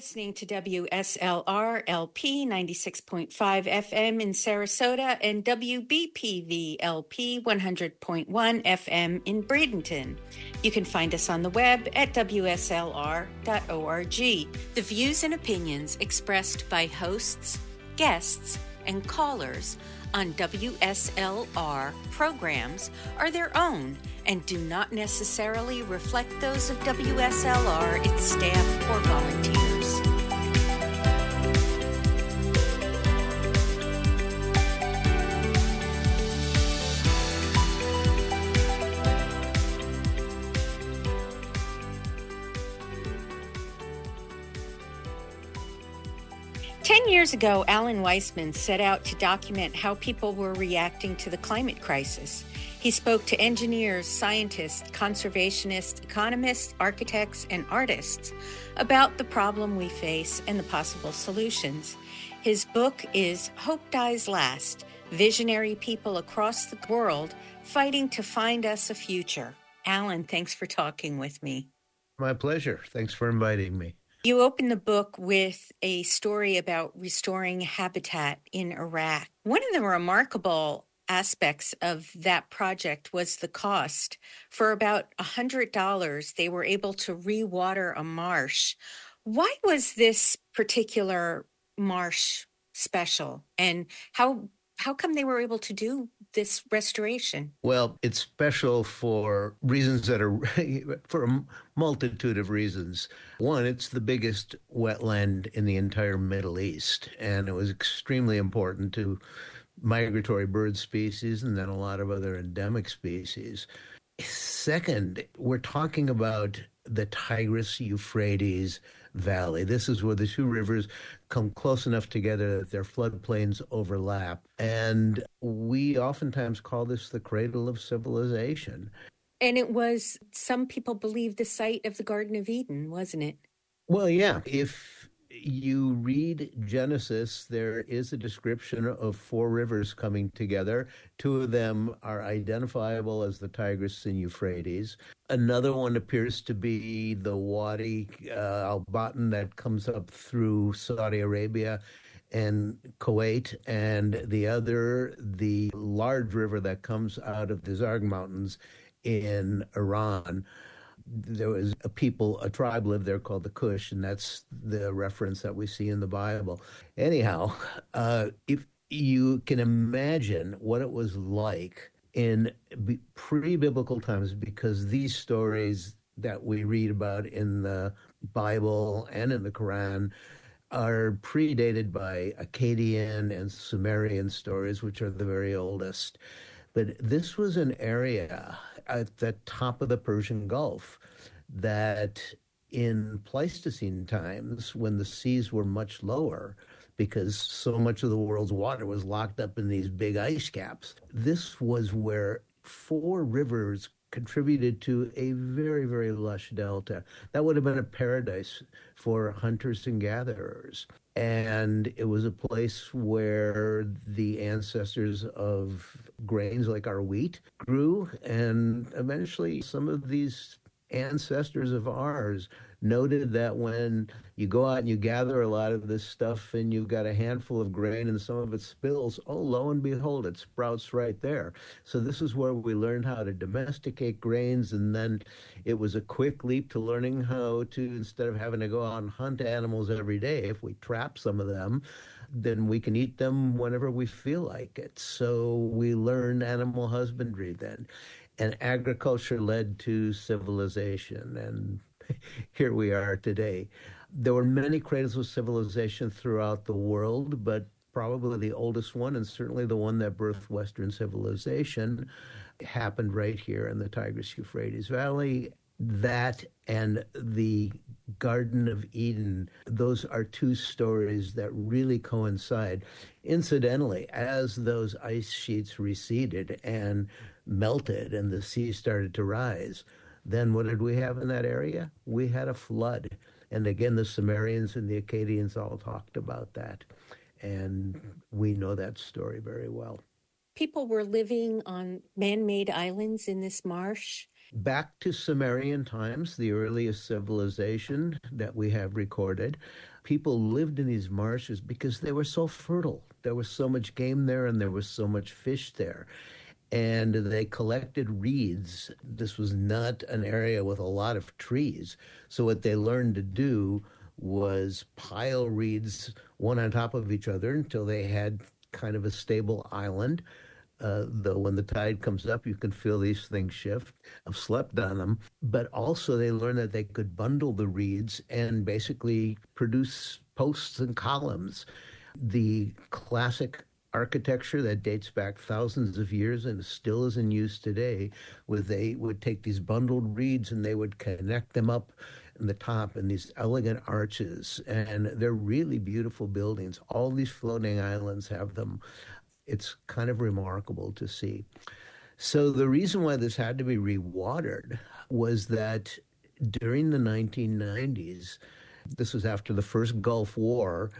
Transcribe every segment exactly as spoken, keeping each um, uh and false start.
listening to W S L R L P ninety-six point five F M in Sarasota and W B P V L P one hundred point one F M in Bradenton. You can find us on the web at W S L R dot org. The views and opinions expressed by hosts, guests, and callers on W S L R programs are their own and do not necessarily reflect those of W S L R, its staff, or volunteers. Ten years ago, Alan Weisman set out to document how people were reacting to the climate crisis. He spoke to engineers, scientists, conservationists, economists, architects, and artists about the problem we face and the possible solutions. His book is Hope Dies Last: Visionary People Across the World Fighting to Find Us a Future. Alan, thanks for talking with me. My pleasure. Thanks for inviting me. You open the book with a story about restoring habitat in Iraq. One of the remarkable aspects of that project was the cost. For about one hundred dollars, they were able to rewater a marsh. Why was this particular marsh special, and how how come they were able to do this restoration? Well, it's special for reasons that are for a multitude of reasons. One, it's the biggest wetland in the entire Middle East, and it was extremely important to migratory bird species and then a lot of other endemic species. Second, we're talking about the Tigris-Euphrates Valley. This is where the two rivers come close enough together that their floodplains overlap. And we oftentimes call this the cradle of civilization. And it was, some people believe, the site of the Garden of Eden, wasn't it? Well, yeah. If you read Genesis, there is a description of four rivers coming together. Two of them are identifiable as the Tigris and Euphrates. Another one appears to be the Wadi uh, al-Batn that comes up through Saudi Arabia and Kuwait, and the other, the large river that comes out of the Zarg Mountains in Iran. There was a people, a tribe lived there called the Cush, and that's the reference that we see in the Bible. Anyhow, uh, if you can imagine what it was like in pre-biblical times, because these stories that we read about in the Bible and in the Quran are predated by Akkadian and Sumerian stories, which are the very oldest. But this was an area at the top of the Persian Gulf that in Pleistocene times, when the seas were much lower, because so much of the world's water was locked up in these big ice caps, this was where four rivers contributed to a very, very lush delta. That would have been a paradise for hunters and gatherers. And it was a place where the ancestors of grains like our wheat grew. And eventually some of these ancestors of ours noted that when you go out and you gather a lot of this stuff and you've got a handful of grain and some of it spills, oh, lo and behold, it sprouts right there. So this is where we learned how to domesticate grains, and then it was a quick leap to learning how to, instead of having to go out and hunt animals every day, if we trap some of them, then we can eat them whenever we feel like it. So we learned animal husbandry then. And agriculture led to civilization, and here we are today. There were many cradles of civilization throughout the world, but probably the oldest one, and certainly the one that birthed Western civilization, happened right here in the Tigris-Euphrates Valley. That and the Garden of Eden, those are two stories that really coincide. Incidentally, as those ice sheets receded and melted and the sea started to rise, then what did we have in that area? We had a flood. And again, the Sumerians and the Akkadians all talked about that. And we know that story very well. People were living on man-made islands in this marsh. Back to Sumerian times, the earliest civilization that we have recorded, People lived in these marshes because they were so fertile. There was so much game there and there was so much fish there. And they collected reeds. This was not an area with a lot of trees. So what they learned to do was pile reeds one on top of each other until they had kind of a stable island. Uh, though when the tide comes up, you can feel these things shift. I've slept on them. But also they learned that they could bundle the reeds and basically produce posts and columns. The classic architecture that dates back thousands of years and still is in use today, where they would take these bundled reeds and they would connect them up in the top in these elegant arches. And they're really beautiful buildings. All these floating islands have them. It's kind of remarkable to see. So the reason why this had to be rewatered was that during the nineteen nineties, this was after the first Gulf War,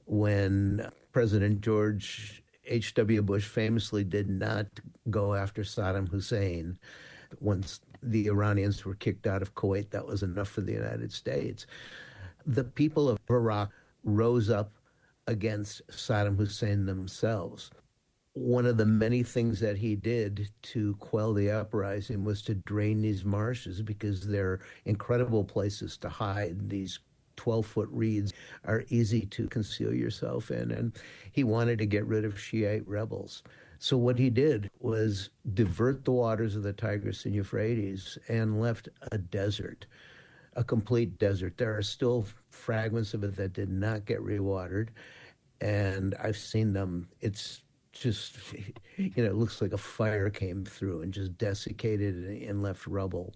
when President George H W. Bush famously did not go after Saddam Hussein. Once the Iranians were kicked out of Kuwait, that was enough for the United States. The people of Iraq rose up against Saddam Hussein themselves. One of the many things that he did to quell the uprising was to drain these marshes because they're incredible places to hide. These twelve-foot reeds are easy to conceal yourself in, and he wanted to get rid of Shiite rebels. So what he did was divert the waters of the Tigris and Euphrates and left a desert, a complete desert. There are still fragments of it that did not get rewatered, and I've seen them. It's just, you know, it looks like a fire came through and just desiccated and left rubble.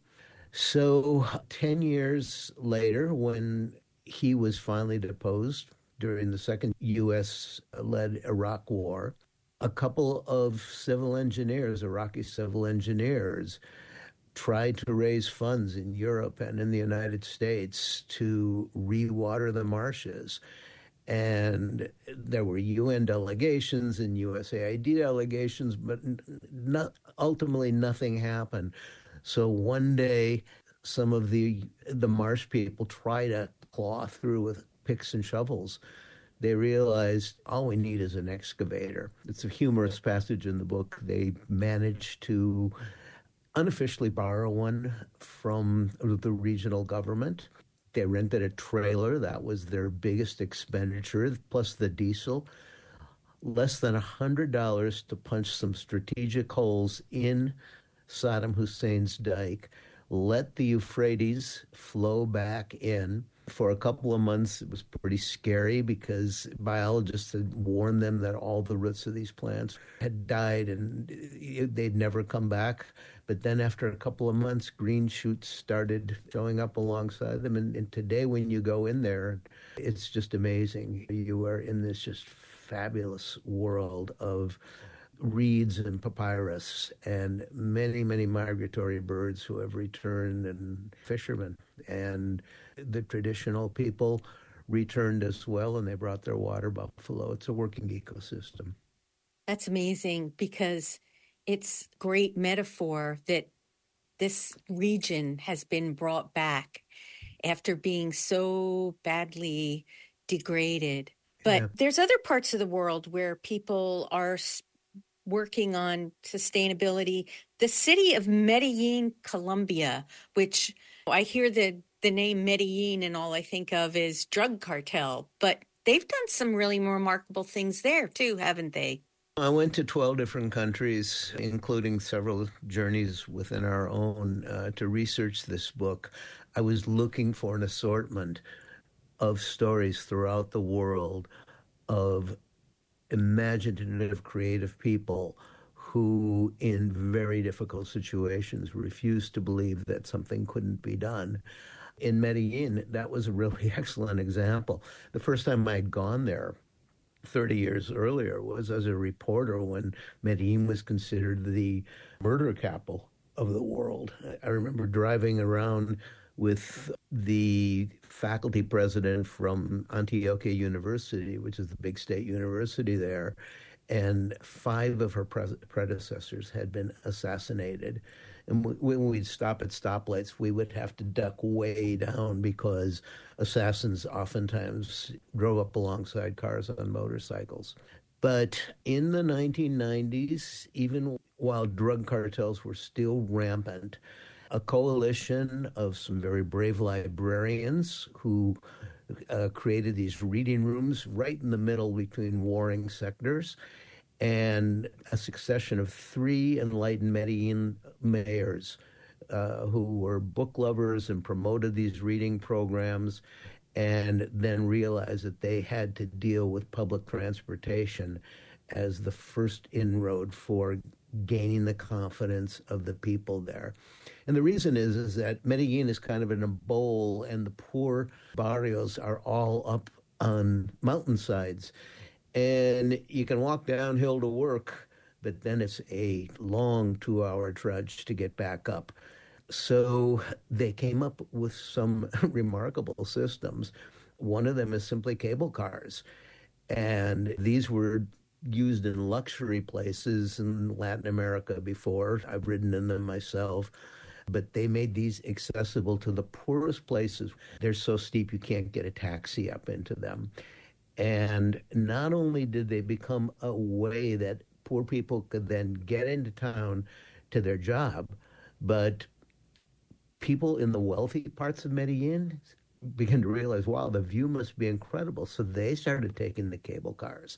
So ten years later, when he was finally deposed during the second U S-led Iraq War, a couple of civil engineers, Iraqi civil engineers, tried to raise funds in Europe and in the United States to rewater the marshes. And there were U N delegations and U S A I D delegations, but not, ultimately nothing happened. So one day, some of the the marsh people try to claw through with picks and shovels. They realized all we need is an excavator. It's a humorous passage in the book. They managed to unofficially borrow one from the regional government. They rented a trailer. That was their biggest expenditure, plus the diesel. Less than one hundred dollars to punch some strategic holes in Saddam Hussein's dike, let the Euphrates flow back in. For a couple of months, it was pretty scary because biologists had warned them that all the roots of these plants had died and they'd never come back. But then after a couple of months, green shoots started showing up alongside them. And, and today, when you go in there, it's just amazing. You are in this just fabulous world of reeds and papyrus and many, many migratory birds who have returned and fishermen. And the traditional people returned as well, and they brought their water buffalo. It's a working ecosystem. That's amazing because it's great metaphor that this region has been brought back after being so badly degraded. But yeah. There's other parts of the world where people are working on sustainability. The city of Medellin, Colombia, which I hear the, the name Medellin and all I think of is drug cartel, but they've done some really remarkable things there too, haven't they? I went to twelve different countries, including several journeys within our own, uh, to research this book. I was looking for an assortment of stories throughout the world of imaginative, creative people who, in very difficult situations, refused to believe that something couldn't be done. In Medellin, that was a really excellent example. The first time I had gone there, thirty years earlier, was as a reporter when Medellin was considered the murder capital of the world. I remember driving around with the faculty president from Antioquia University, which is the big state university there, and five of her pre- predecessors had been assassinated. And when we'd stop at stoplights, we would have to duck way down because assassins oftentimes drove up alongside cars on motorcycles. But in the nineteen nineties, even while drug cartels were still rampant, a coalition of some very brave librarians who uh, created these reading rooms right in the middle between warring sectors, and a succession of three enlightened Medellin mayors uh, who were book lovers and promoted these reading programs, and then realized that they had to deal with public transportation as the first inroad for gaining the confidence of the people there. And the reason is, is that Medellin is kind of in a bowl, and the poor barrios are all up on mountainsides. And you can walk downhill to work, but then it's a long two-hour trudge to get back up. So they came up with some remarkable systems. One of them is simply cable cars. And these were used in luxury places in Latin America before. I've ridden in them myself. But they made these accessible to the poorest places. They're so steep you can't get a taxi up into them. And not only did they become a way that poor people could then get into town to their job, but people in the wealthy parts of Medellin began to realize, wow, the view must be incredible. So they started taking the cable cars.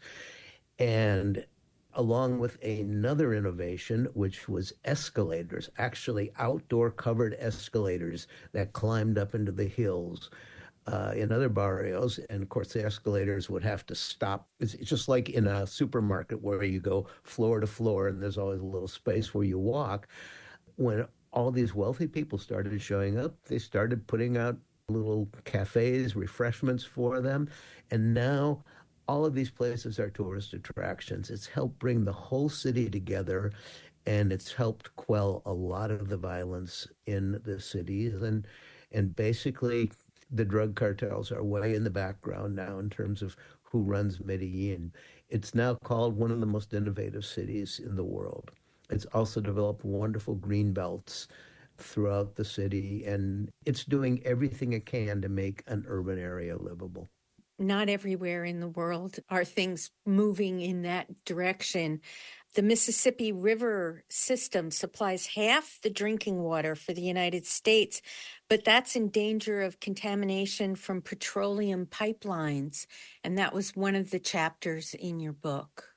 And along with another innovation, which was escalators, actually outdoor covered escalators that climbed up into the hills. Uh, in other barrios, and of course the escalators would have to stop. It's, it's just like in a supermarket where you go floor to floor and there's always a little space where you walk. When all these wealthy people started showing up, they started putting out little cafes, refreshments for them, and now all of these places are tourist attractions. It's helped bring the whole city together, and it's helped quell a lot of the violence in the cities, and and basically the drug cartels are way in the background now in terms of who runs Medellin. It's now called one of the most innovative cities in the world. It's also developed wonderful green belts throughout the city, and it's doing everything it can to make an urban area livable. Not everywhere in the world are things moving in that direction. The Mississippi River system supplies half the drinking water for the United States, but that's in danger of contamination from petroleum pipelines. And that was one of the chapters in your book.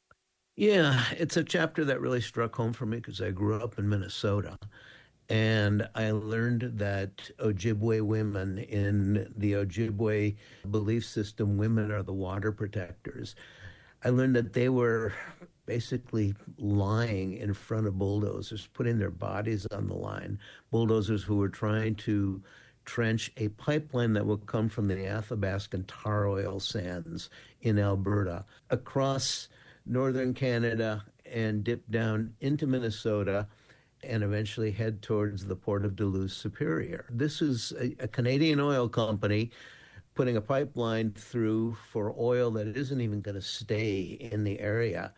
Yeah, it's a chapter that really struck home for me because I grew up in Minnesota. And I learned that Ojibwe women, in the Ojibwe belief system, women are the water protectors. I learned that they were basically lying in front of bulldozers, putting their bodies on the line. Bulldozers who were trying to trench a pipeline that would come from the Athabascan tar oil sands in Alberta across northern Canada and dip down into Minnesota and eventually head towards the port of Duluth Superior. This is a, a Canadian oil company putting a pipeline through for oil that isn't even going to stay in the area.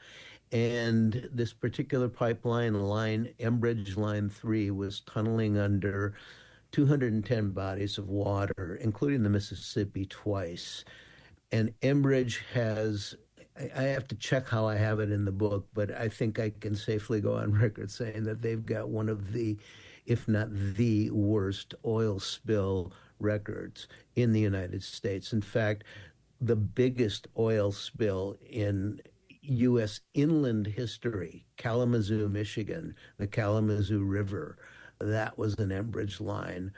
And this particular pipeline line, Enbridge Line three, was tunneling under two hundred ten bodies of water, including the Mississippi twice. And Enbridge has, I have to check how I have it in the book, but I think I can safely go on record saying that they've got one of the, if not the worst oil spill records in the United States. In fact, the biggest oil spill in U S inland history, Kalamazoo, Michigan, the Kalamazoo River, that was an Enbridge line.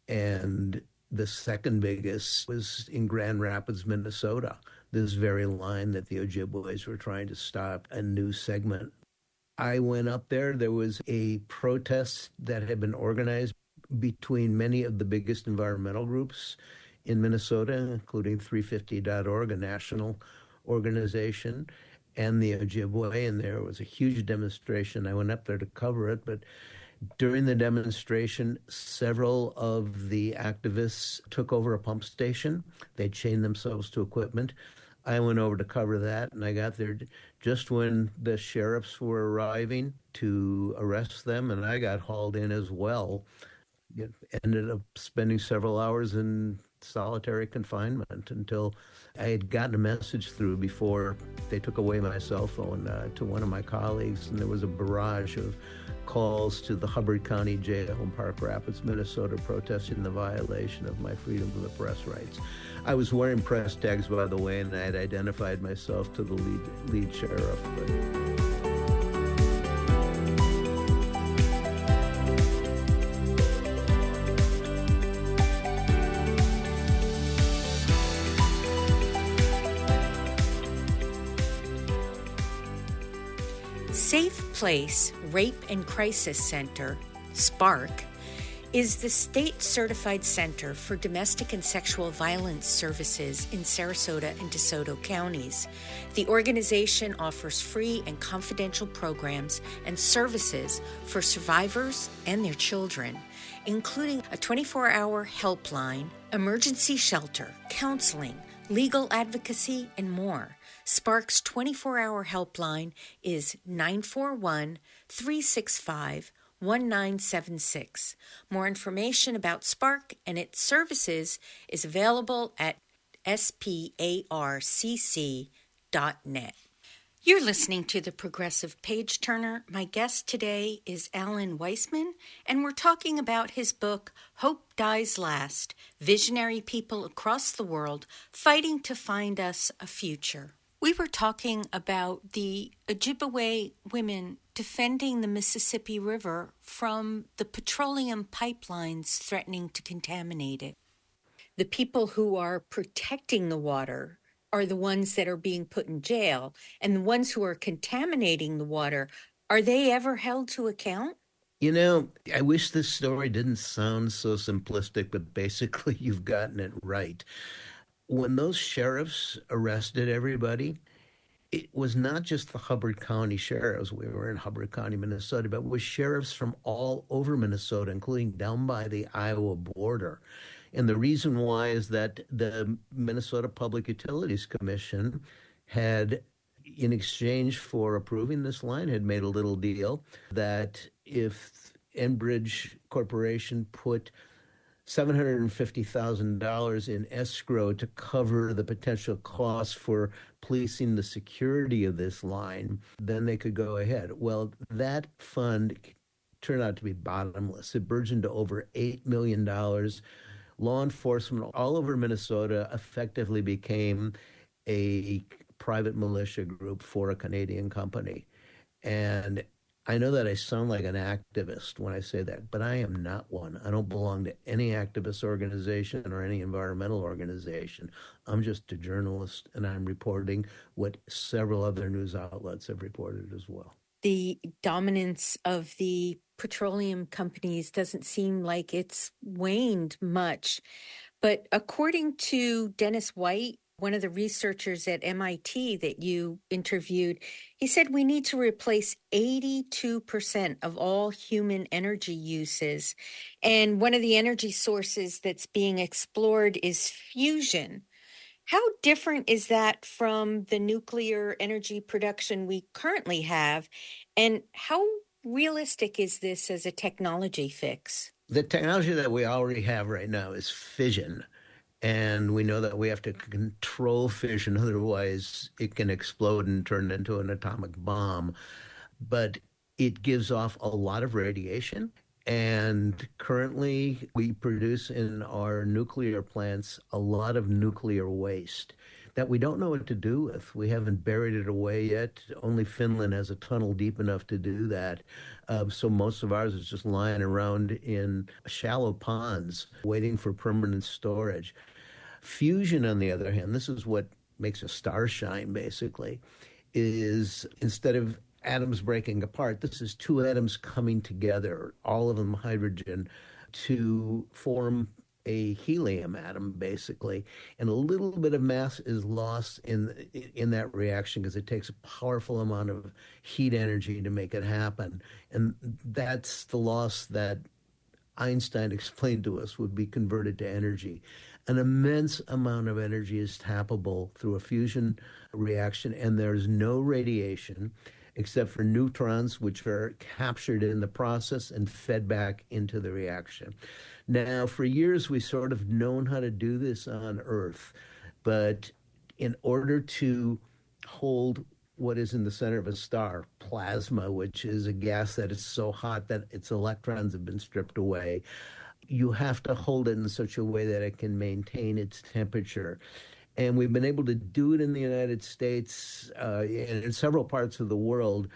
And the second biggest was in Grand Rapids, Minnesota, this very line that the Ojibways were trying to stop, a new segment. I went up there. There was a protest that had been organized between many of the biggest environmental groups in Minnesota, including three fifty dot org, a national organization, and the Ojibwe, and there was a huge demonstration. I went up there to cover it, but during the demonstration, several of the activists took over a pump station. They chained themselves to equipment. I went over to cover that, and I got there just when the sheriffs were arriving to arrest them, and I got hauled in as well. It ended up spending several hours in solitary confinement until I had gotten a message through before they took away my cell phone uh, to one of my colleagues, and there was a barrage of calls to the Hubbard County Jail in Park Rapids, Minnesota, protesting the violation of my freedom of the press rights. I was wearing press tags, by the way, and I had identified myself to the lead, lead sheriff. But... Safe Place Rape and Crisis Center, SPARC, is the state-certified center for domestic and sexual violence services in Sarasota and DeSoto counties. The organization offers free and confidential programs and services for survivors and their children, including a twenty-four hour helpline, emergency shelter, counseling, legal advocacy, and more. SPARC's twenty-four hour helpline is nine four one, three six five, one nine seven six. More information about SPARC and its services is available at S P A R C C dot net. You're listening to The Progressive Page Turner. My guest today is Alan Weisman, and we're talking about his book, Hope Dies Last, Visionary People Across the World Fighting to Find Us a Future. We were talking about the Ojibwe women defending the Mississippi River from the petroleum pipelines threatening to contaminate it. The people who are protecting the water are the ones that are being put in jail, and the ones who are contaminating the water, are they ever held to account? You know, I wish this story didn't sound so simplistic, but basically you've gotten it right. When those sheriffs arrested everybody, it was not just the Hubbard County sheriffs. We were in Hubbard County, Minnesota, but it was sheriffs from all over Minnesota, including down by the Iowa border. And the reason why is that the Minnesota Public Utilities Commission had, in exchange for approving this line, had made a little deal that if Enbridge Corporation put seven hundred fifty thousand dollars in escrow to cover the potential costs for policing the security of this line, then they could go ahead. Well, that fund turned out to be bottomless. It burgeoned to over eight million dollars. Law enforcement all over Minnesota effectively became a private militia group for a Canadian company. And I know that I sound like an activist when I say that, but I am not one. I don't belong to any activist organization or any environmental organization. I'm just a journalist, and I'm reporting what several other news outlets have reported as well. The dominance of the petroleum companies doesn't seem like it's waned much. But according to Dennis White, one of the researchers at M I T that you interviewed, he said we need to replace eighty-two percent of all human energy uses. And one of the energy sources that's being explored is fusion. How different is that from the nuclear energy production we currently have? And how realistic is this as a technology fix? The technology that we already have right now is fission. And we know that we have to control fission, otherwise it can explode and turn into an atomic bomb. But it gives off a lot of radiation. And currently we produce in our nuclear plants a lot of nuclear waste that we don't know what to do with. We haven't buried it away yet. Only Finland has a tunnel deep enough to do that. Uh, so most of ours is just lying around in shallow ponds waiting for permanent storage. Fusion, on the other hand, this is what makes a star shine, basically, is instead of atoms breaking apart, this is two atoms coming together, all of them hydrogen, to form a helium atom, basically, and a little bit of mass is lost in in that reaction because it takes a powerful amount of heat energy to make it happen, and that's the loss that Einstein explained to us would be converted to energy. An immense amount of energy is tappable through a fusion reaction, and there's no radiation except for neutrons, which are captured in the process and fed back into the reaction. Now, for years, we sort of known how to do this on Earth, but in order to hold what is in the center of a star, plasma, which is a gas that is so hot that its electrons have been stripped away, you have to hold it in such a way that it can maintain its temperature. And we've been able to do it in the United States uh, and in several parts of the world,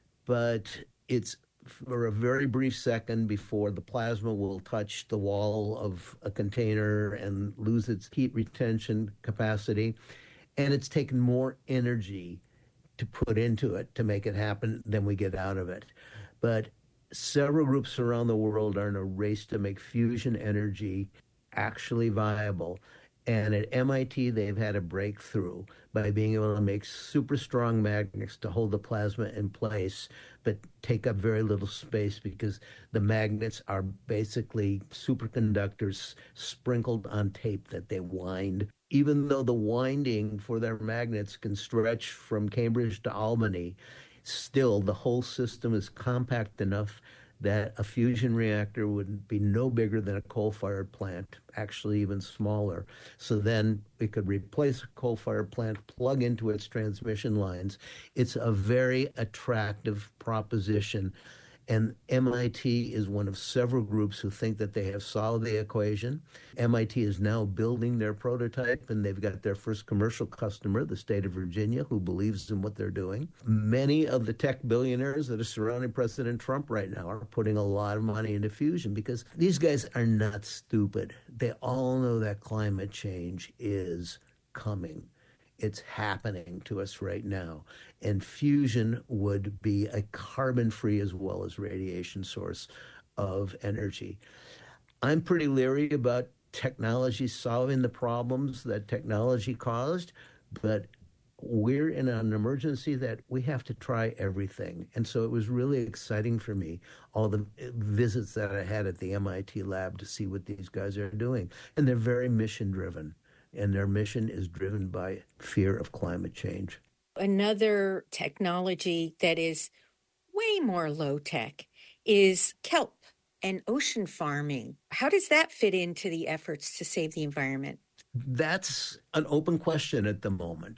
but it's for a very brief second before the plasma will touch the wall of a container and lose its heat retention capacity. And it's taken more energy to put into it to make it happen than we get out of it. But several groups around the world are in a race to make fusion energy actually viable. And at M I T, they've had a breakthrough by being able to make super strong magnets to hold the plasma in place, but take up very little space because the magnets are basically superconductors sprinkled on tape that they wind. Even though the winding for their magnets can stretch from Cambridge to Albany, still the whole system is compact enough that a fusion reactor would be no bigger than a coal-fired plant, actually even smaller. So then we could replace a coal-fired plant, plug into its transmission lines. It's a very attractive proposition. And M I T is one of several groups who think that they have solved the equation. M I T is now building their prototype, and they've got their first commercial customer, the state of Virginia, who believes in what they're doing. Many of the tech billionaires that are surrounding President Trump right now are putting a lot of money into fusion because these guys are not stupid. They all know that climate change is coming. It's happening to us right now. And fusion would be a carbon-free as well as radiation source of energy. I'm pretty leery about technology solving the problems that technology caused, but we're in an emergency that we have to try everything. And so it was really exciting for me, all the visits that I had at the M I T lab to see what these guys are doing. And they're very mission-driven. And their mission is driven by fear of climate change. Another technology that is way more low-tech is kelp and ocean farming. How does that fit into the efforts to save the environment? That's an open question at the moment.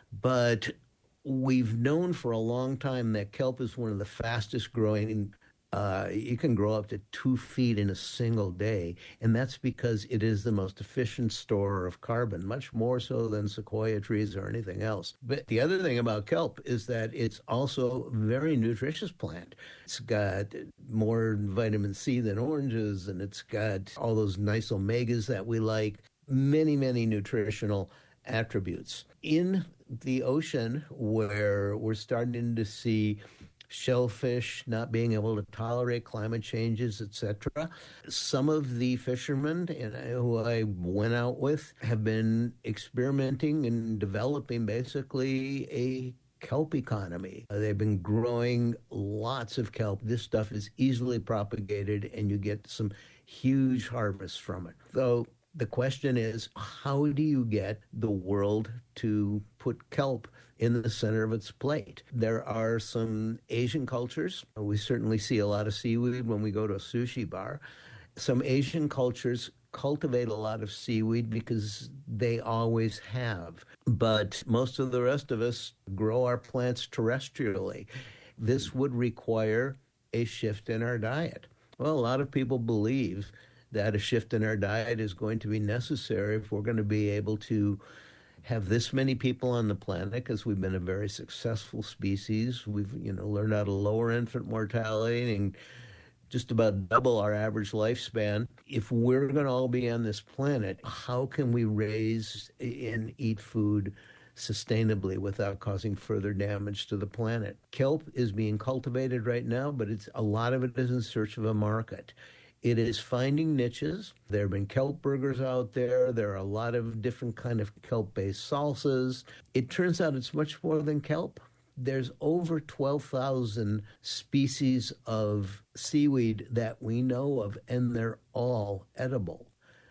But we've known for a long time that kelp is one of the fastest growing. Uh, you can grow up to two feet in a single day, and that's because it is the most efficient storer of carbon, much more so than sequoia trees or anything else. But the other thing about kelp is that it's also a very nutritious plant. It's got more vitamin C than oranges, and it's got all those nice omegas that we like, many, many nutritional attributes. In the ocean, where we're starting to see shellfish not being able to tolerate climate changes, et cetera. Some of the fishermen who I went out with have been experimenting and developing basically a kelp economy. They've been growing lots of kelp. This stuff is easily propagated, and you get some huge harvests from it. So the question is, how do you get the world to put kelp in the center of its plate? There are some Asian cultures. We certainly see a lot of seaweed when we go to a sushi bar. Some Asian cultures cultivate a lot of seaweed because they always have. But most of the rest of us grow our plants terrestrially. This would require a shift in our diet. Well, a lot of people believe that a shift in our diet is going to be necessary if we're going to be able to have this many people on the planet, because we've been a very successful species. We've, you know, learned how to lower infant mortality and just about double our average lifespan. If we're going to all be on this planet, how can we raise and eat food sustainably without causing further damage to the planet? Kelp is being cultivated right now, but it's a lot of it is in search of a market. It is finding niches. There have been kelp burgers out there. There are a lot of different kind of kelp-based salsas. It turns out it's much more than kelp. There's over twelve thousand species of seaweed that we know of, and they're all edible.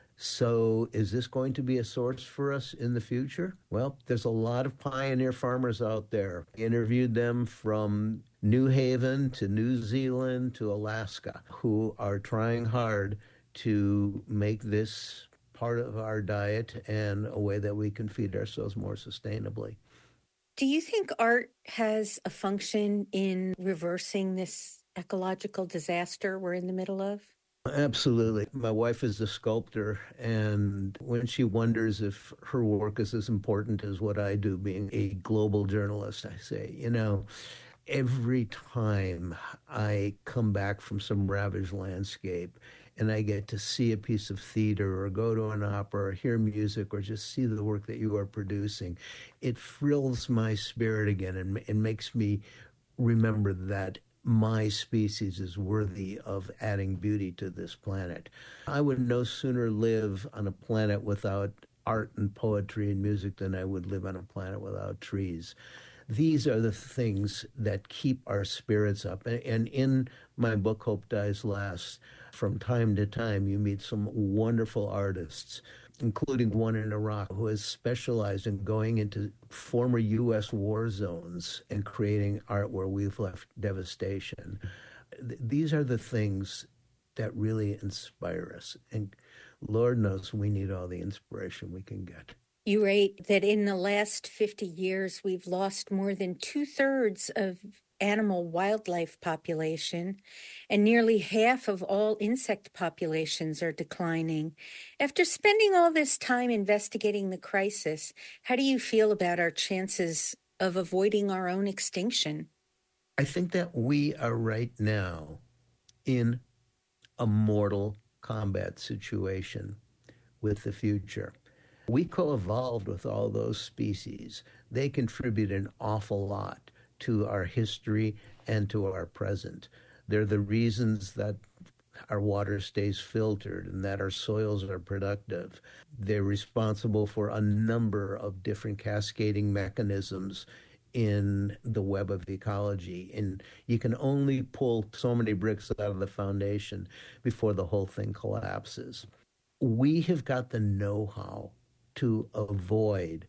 So, is this going to be a source for us in the future? Well, there's a lot of pioneer farmers out there. I interviewed them from New Haven to New Zealand to Alaska who are trying hard to make this part of our diet and a way that we can feed ourselves more sustainably. Do you think art has a function in reversing this ecological disaster we're in the middle of? Absolutely. My wife is a sculptor, and when she wonders if her work is as important as what I do, being a global journalist, I say, you know, every time I come back from some ravaged landscape and I get to see a piece of theater or go to an opera or hear music or just see the work that you are producing, it thrills my spirit again and, and makes me remember that my species is worthy of adding beauty to this planet. I would no sooner live on a planet without art and poetry and music than I would live on a planet without trees. These are the things that keep our spirits up. And in my book, Hope Dies Last, from time to time, you meet some wonderful artists, including one in Iraq who has specialized in going into former U S war zones and creating art where we've left devastation. These are the things that really inspire us. And Lord knows we need all the inspiration we can get. You rate that in the last fifty years, we've lost more than two thirds of animal wildlife population, and nearly half of all insect populations are declining. After spending all this time investigating the crisis, how do you feel about our chances of avoiding our own extinction? I think that we are right now in a mortal combat situation with the future. We co-evolved with all those species. They contribute an awful lot to our history and to our present. They're the reasons that our water stays filtered and that our soils are productive. They're responsible for a number of different cascading mechanisms in the web of ecology. And you can only pull so many bricks out of the foundation before the whole thing collapses. We have got the know-how to avoid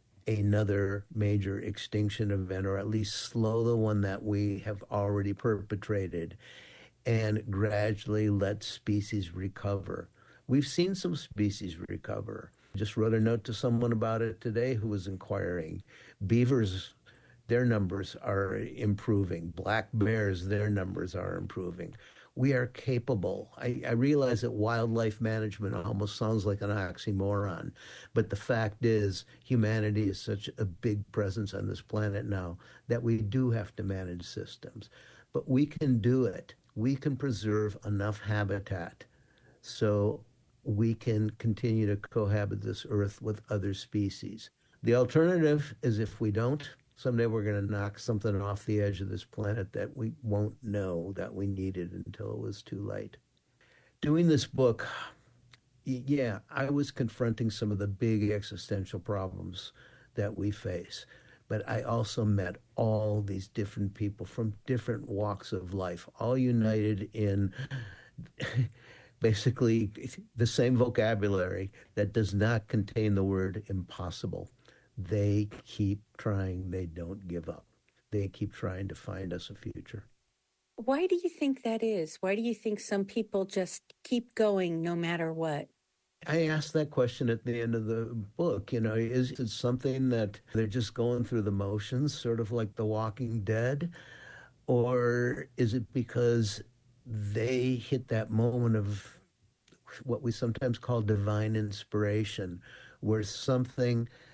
another major extinction event, or at least slow the one that we have already perpetrated, and gradually let species recover. We've seen some species recover. Just wrote a note to someone about it today who was inquiring. Beavers, their numbers are improving. Black bears, their numbers are improving. We are capable. I, I realize that wildlife management almost sounds like an oxymoron, but the fact is humanity is such a big presence on this planet now that we do have to manage systems. But we can do it. We can preserve enough habitat so we can continue to cohabit this earth with other species. The alternative is if we don't, someday we're going to knock something off the edge of this planet that we won't know that we needed until it was too late. Doing this book, yeah, I was confronting some of the big existential problems that we face. But I also met all these different people from different walks of life, all united in basically the same vocabulary that does not contain the word impossible. They keep trying. They don't give up. They keep trying to find us a future. Why do you think that is? Why do you think some people just keep going no matter what? I asked that question at the end of the book. You know, is it something that they're just going through the motions, sort of like The Walking Dead? Or is it because they hit that moment of what we sometimes call divine inspiration, where something